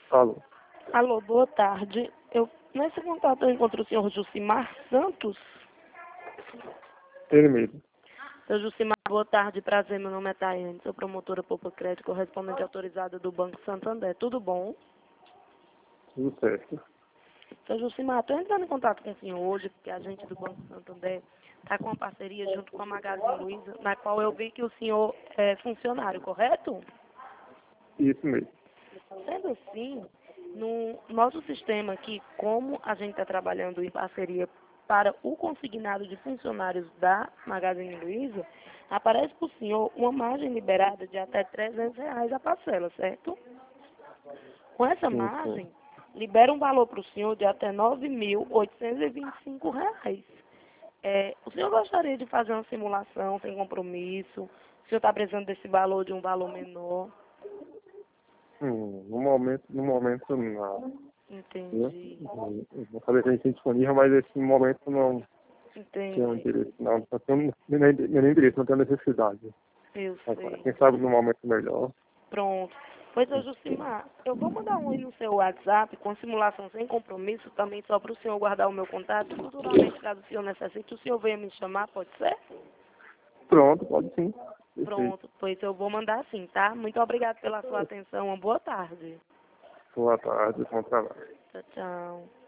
Alô, Alô, boa tarde. Nesse contato eu encontro o senhor Jucimar Santos. ele mesmo. Senhor Jucimar, boa tarde, prazer, meu nome é Tayane, sou promotora Poupa Crédito, correspondente autorizada do Banco Santander. Tudo bom? Tudo certo. Senhor Jucimar, estou entrando em contato com o senhor hoje, porque a gente do Banco Santander está com uma parceria junto com a Magazine Luiza, na qual eu vi que o senhor é funcionário, correto? Isso mesmo. Sendo assim, no nosso sistema aqui, como a gente está trabalhando em parceria para o consignado de funcionários da Magazine Luiza, aparece para o senhor uma margem liberada de até R$ 300 a parcela, certo? Com essa Sim, sim. margem, libera um valor para o senhor de até R$ 9.825. O senhor gostaria de fazer uma simulação sem compromisso? O senhor está precisando desse valor de um valor menor? No momento não. Viu? Entendi, Eu vou saber se a gente tem disponível, mas esse momento não tenho entendi. interesse. Não tenho nem interesse, não tenho necessidade. Eu Agora, sei. quem sabe no momento melhor. Pronto. Pois, ô Jucimar, eu vou mandar um aí no seu WhatsApp com simulação sem compromisso, também só para o senhor guardar o meu contato. Futuramente, caso o senhor necessite, o senhor venha me chamar, pode ser? Pronto, pode sim. Perfeito. Pronto, pois eu vou mandar sim, tá? Muito obrigada pela sua atenção. Uma boa tarde. Boa tarde, bom trabalho. Tchau, tchau.